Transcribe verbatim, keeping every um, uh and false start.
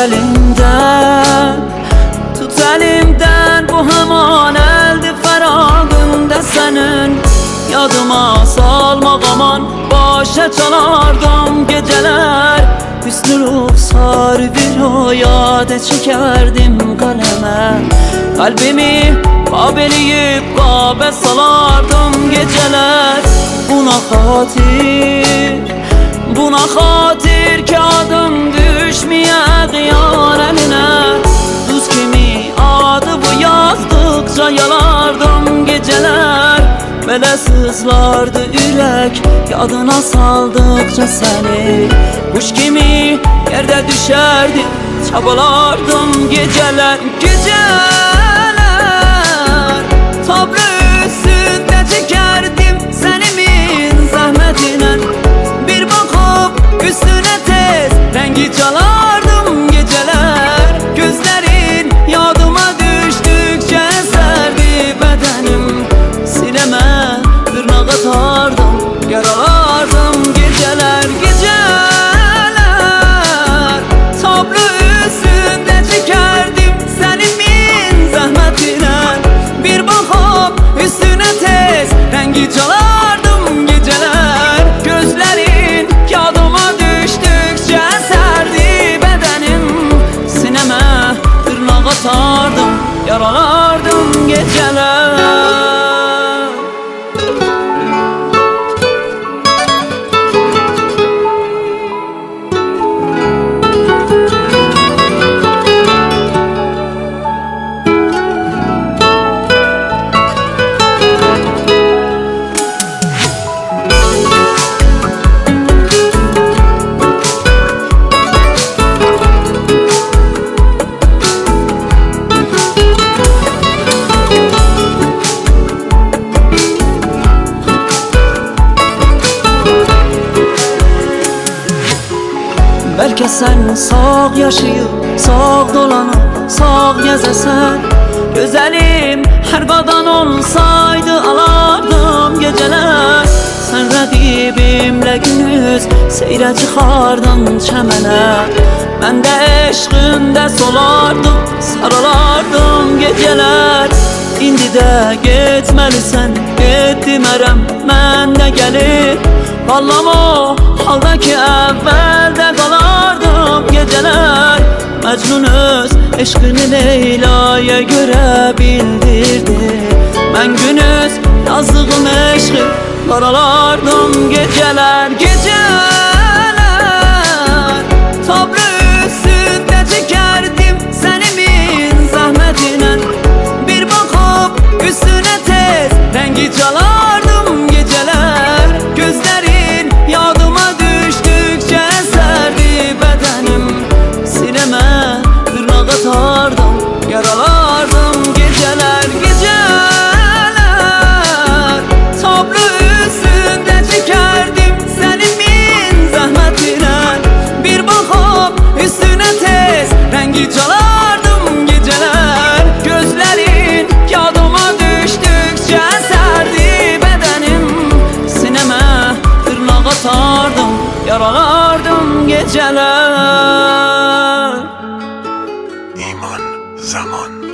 elimden, tut elimden. Bu hemen eldi feragında senin. Yadıma salma aman, başa çalardım geceler. Hüsnü ruhsar bir o yade çekerdim kaleme. Kalbimi kabeleyip kabe salardım geceler. Buna hatir, buna hatir ki adım düşmeye kıyar eline. Düz kimi adı bu yazdıkça yalardım geceler. Böyle sızlardı yürek yadına saldıkça seni. Kuş kimi yerde düşerdi çabalardım geceler. Geceler tablo üstünde çekerdim senimin zahmetine. Bir bakıp üstüne tez rengi çalardım geceler. Gözlerin yadıma düştükçe eserdi bedenim. Sineme tırnak atardım, yaralardım geceler. Geceler tablo üstünde çekerdim senimin zahmetine. Bir bakıp üstüne tez rengi çalardım geceler. Gözlerin yadıma düştükçe eserdi bedenim. Sineme tırnak atardım, yaralardım geceler. Belki sen sağ yaşayıp sağ dolanıp sağ gezesen. Güzelim her qadan olsaydı alardım geceler. Sen rəqibimlə günüz seyrə çıxardın çəmənə. Mən də eşqində solardım, sarılardım geceler. İndi də getməlisən, get demərəm, mən də gəlib. Vallahi o haldaki evvelde kalardım geceler. Mecnun öz eşkini Leyla'ya göre bildirdi. Ben günüz yazdığım eşki karalardım geceler. Geceler tablo üstünde çekerdim senimin zahmetine. Bir bakıp üstüne tez rengi çalardım geceler. Gözlerin yadıma düştükçe eserdi bedenim. Sineme tırnak atardım, yaralardım geceler. Geceler tablo üstünde çekerdim senimin zahmetine. Bir bakıp üstüne tez rengi çalardım geceler. Gözlerin yadıma düştükçe eserdi bedenim. Sineme tırnak atardım, yaralardım geceler. İman Zaman.